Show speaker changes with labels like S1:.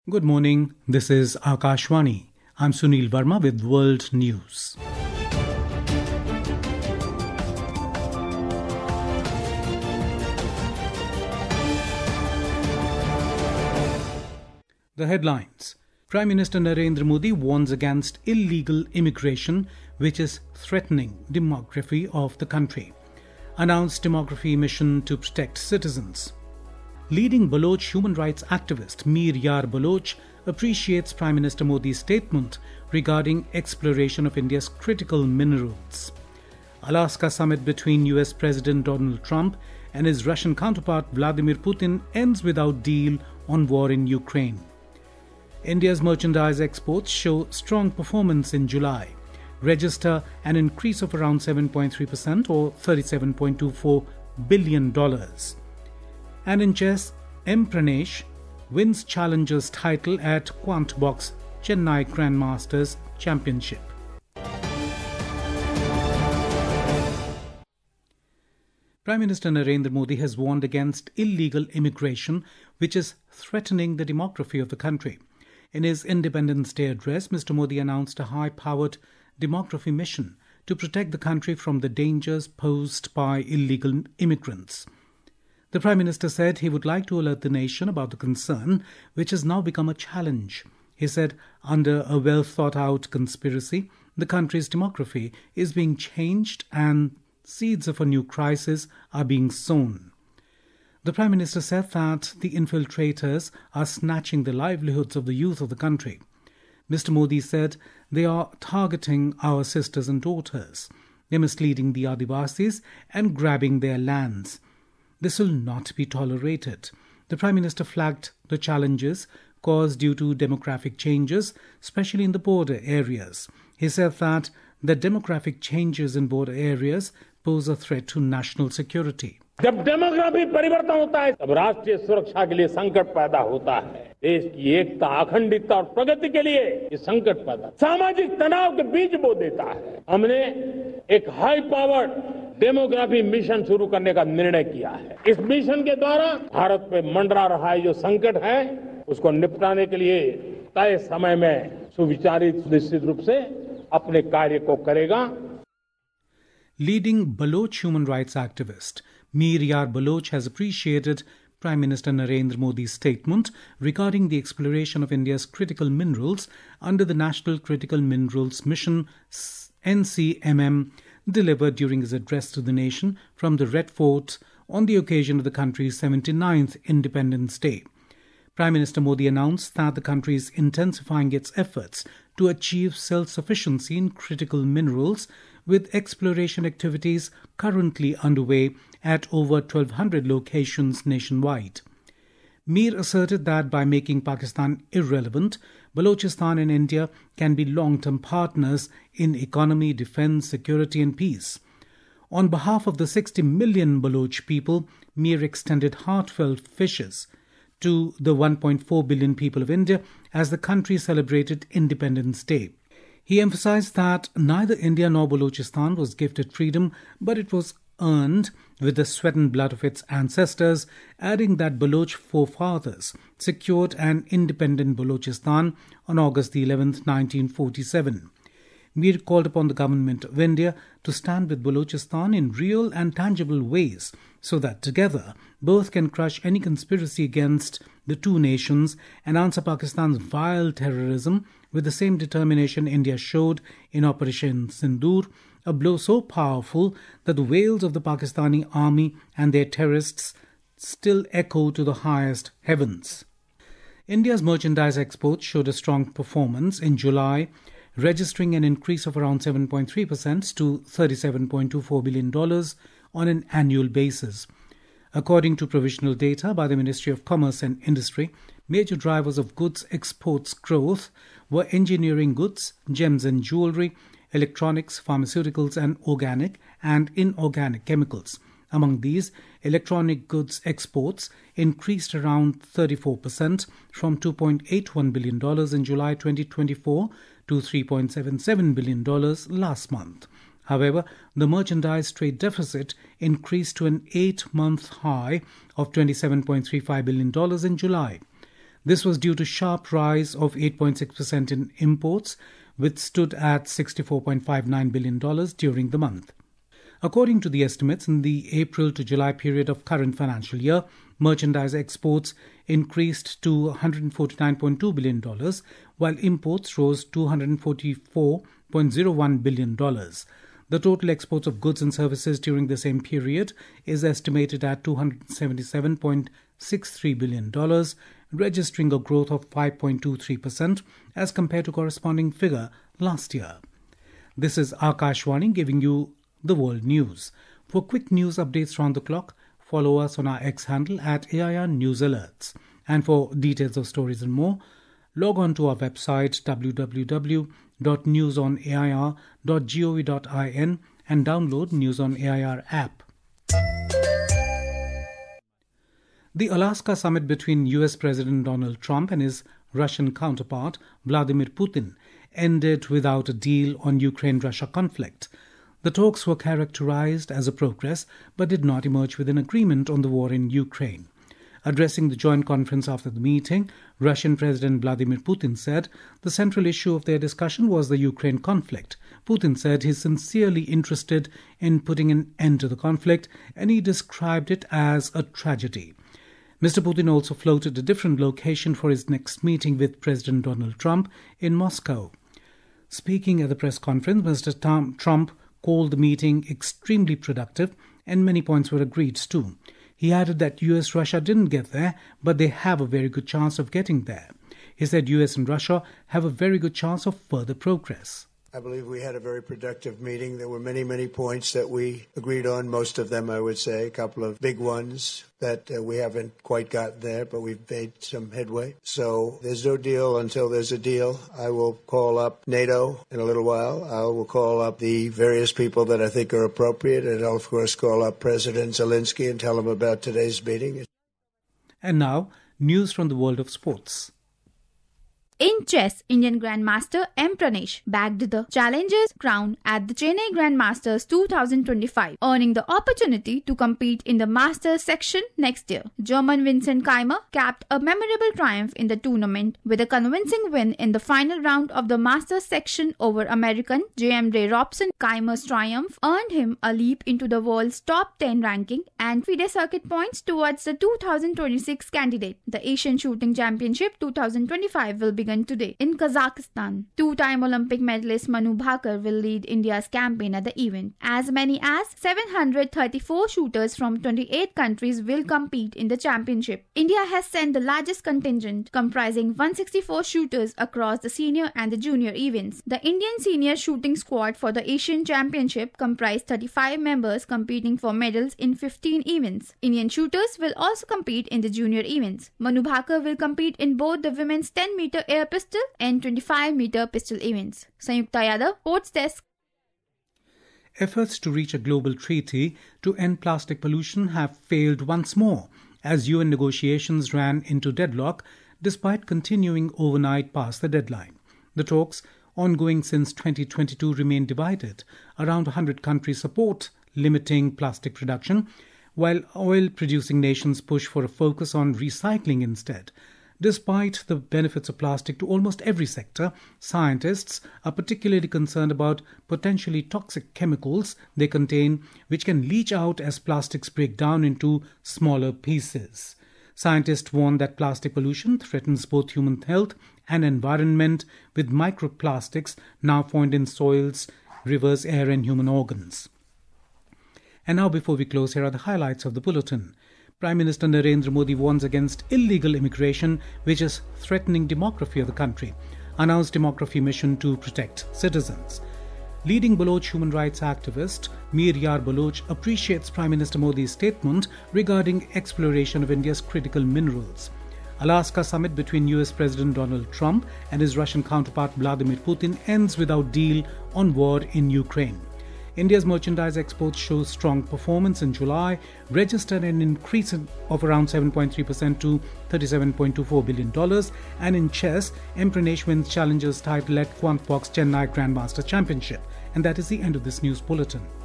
S1: Good morning, this is Akashvani. I'm Sunil Verma with World News. The headlines. Prime Minister Narendra Modi warns against illegal immigration, which is threatening demography of the country. Announced demography mission to protect citizens. Leading Baloch human rights activist Mir Yar Baloch appreciates Prime Minister Modi's statement regarding exploration of India's critical minerals. Alaska summit between US President Donald Trump and his Russian counterpart Vladimir Putin ends without deal on war in Ukraine. India's merchandise exports show strong performance in July, register an increase of around 7.3% or $37.24 billion. And in chess, M. Pranesh wins Challengers title at Quantbox Chennai Grandmasters Championship. Prime Minister Narendra Modi has warned against illegal immigration, which is threatening the demography of the country. In his Independence Day address, Mr. Modi announced a high-powered demography mission to protect the country from the dangers posed by illegal immigrants. The Prime Minister said he would like to alert the nation about the concern, which has now become a challenge. He said, under a well-thought-out conspiracy, the country's demography is being changed and seeds of a new crisis are being sown. The Prime Minister said that the infiltrators are snatching the livelihoods of the youth of the country. Mr. Modi said they are targeting our sisters and daughters. They're misleading the Adivasis and grabbing their lands. This will not be tolerated. The Prime Minister flagged the challenges caused due to demographic changes, especially in the border areas. He said that the demographic changes in border areas pose a threat to national security.
S2: जब demography परिवर्तन होता है तब राष्ट्रीय सुरक्षा के लिए संकट पैदा होता है, देश की एकता, अखंडता और प्रगति के लिए ये संकट पैदा, सामाजिक तनाव के बीज बो देता है। हमने एक हाई पावर्ड डेमोग्राफी मिशन शुरू करने का निर्णय किया है। इस मिशन के द्वारा भारत पे मंडरा रहा है जो संकट है, उसको निपटाने के लिए तय समय में सुविचारित निश्चित रूप से अपने कार्य को करेगा।
S1: Leading Baloch human rights activist Mir Yar Baloch has appreciated Prime Minister Narendra Modi's statement regarding the exploration of India's critical minerals under the National Critical Minerals Mission NCMM delivered during his address to the nation from the Red Fort on the occasion of the country's 79th Independence Day. Prime Minister Modi announced that the country is intensifying its efforts to achieve self-sufficiency in critical minerals, with exploration activities currently underway at over 1,200 locations nationwide. Mir asserted that by making Pakistan irrelevant, Balochistan and India can be long-term partners in economy, defense, security and peace. On behalf of the 60 million Baloch people, Mir extended heartfelt wishes to the 1.4 billion people of India as the country celebrated Independence Day. He emphasized that neither India nor Balochistan was gifted freedom, but it was earned with the sweat and blood of its ancestors, adding that Baloch forefathers secured an independent Balochistan on August 11, 1947. Mir called upon the government of India to stand with Balochistan in real and tangible ways so that together both can crush any conspiracy against the two nations and answer Pakistan's vile terrorism with the same determination India showed in Operation Sindoor, a blow so powerful that the wails of the Pakistani army and their terrorists still echo to the highest heavens. India's merchandise exports showed a strong performance in July, registering an increase of around 7.3% to $37.24 billion on an annual basis. According to provisional data by the Ministry of Commerce and Industry, major drivers of goods exports growth were engineering goods, gems and jewelry, electronics, pharmaceuticals and organic and inorganic chemicals. Among these, electronic goods exports increased around 34% from $2.81 billion in July 2024 to $3.77 billion last month. However, the merchandise trade deficit increased to an 8-month high of $27.35 billion in July. This was due to sharp rise of 8.6% in imports, which stood at $64.59 billion during the month. According to the estimates, in the April to July period of current financial year, merchandise exports increased to $149.2 billion, while imports rose to $144.01 billion. The total exports of goods and services during the same period is estimated at $277.63 billion, registering a growth of 5.23% as compared to corresponding figure last year. This is Akashwani giving you the world news. For quick news updates round the clock, follow us on our X handle at AIR News Alerts. And for details of stories and more, log on to our website www.newsonair.gov.in and download News on AIR app. The Alaska summit between US President Donald Trump and his Russian counterpart Vladimir Putin ended without a deal on Ukraine-Russia conflict. The talks were characterized as a progress but did not emerge with an agreement on the war in Ukraine. Addressing the joint conference after the meeting, Russian President Vladimir Putin said the central issue of their discussion was the Ukraine conflict. Putin said he's sincerely interested in putting an end to the conflict, and he described it as a tragedy. Mr. Putin also floated a different location for his next meeting with President Donald Trump in Moscow. Speaking at the press conference, Mr. Trump called the meeting extremely productive, and many points were agreed to. He added that US-Russia didn't get there, but they have a very good chance of getting there. He said US and Russia have a very good chance of further progress.
S3: I believe we had a very productive meeting. There were many, many points that we agreed on. Most of them, I would say, a couple of big ones that we haven't quite gotten there, but we've made some headway. So there's no deal until there's a deal. I will call up NATO in a little while. I will call up the various people that I think are appropriate, and I'll, of course, call up President Zelensky and tell him about today's meeting.
S1: And now, news from the world of sports.
S4: In chess, Indian Grandmaster M. Pranesh bagged the Challengers crown at the Chennai Grandmasters 2025, earning the opportunity to compete in the Masters section next year. German Vincent Keimer capped a memorable triumph in the tournament with a convincing win in the final round of the Masters section over American J.M. Ray Robson. Keimer's triumph earned him a leap into the world's top 10 ranking and FIDE circuit points towards the 2026 candidate. The Asian Shooting Championship 2025 will begin today in Kazakhstan. Two-time Olympic medalist Manu Bhaker will lead India's campaign at the event. As many as 734 shooters from 28 countries will compete in the championship. India has sent the largest contingent, comprising 164 shooters across the senior and the junior events. The Indian senior shooting squad for the Asian Championship comprised 35 members competing for medals in 15 events. Indian shooters will also compete in the junior events. Manu Bhaker will compete in both the women's 10-meter air pistol and 25-meter pistol events. Sanyukta Yadav, Sports Desk.
S1: Efforts to reach a global treaty to end plastic pollution have failed once more as UN negotiations ran into deadlock despite continuing overnight past the deadline. The talks, ongoing since 2022, remain divided. Around 100 countries support limiting plastic production, while oil-producing nations push for a focus on recycling instead. Despite the benefits of plastic to almost every sector, scientists are particularly concerned about potentially toxic chemicals they contain, which can leach out as plastics break down into smaller pieces. Scientists warn that plastic pollution threatens both human health and environment, with microplastics now found in soils, rivers, air, and human organs. And now, before we close, here are the highlights of the bulletin. Prime Minister Narendra Modi warns against illegal immigration, which is threatening demography of the country. Announced demography mission to protect citizens. Leading Baloch human rights activist Mir Yar Baloch appreciates Prime Minister Modi's statement regarding exploration of India's critical minerals. Alaska summit between US President Donald Trump and his Russian counterpart Vladimir Putin ends without deal on war in Ukraine. India's merchandise exports show strong performance in July, registered an increase of around 7.3% to $37.24 billion. And in chess, M. Pranesh wins Challengers title at Quantbox Chennai Grandmaster Championship. And that is the end of this news bulletin.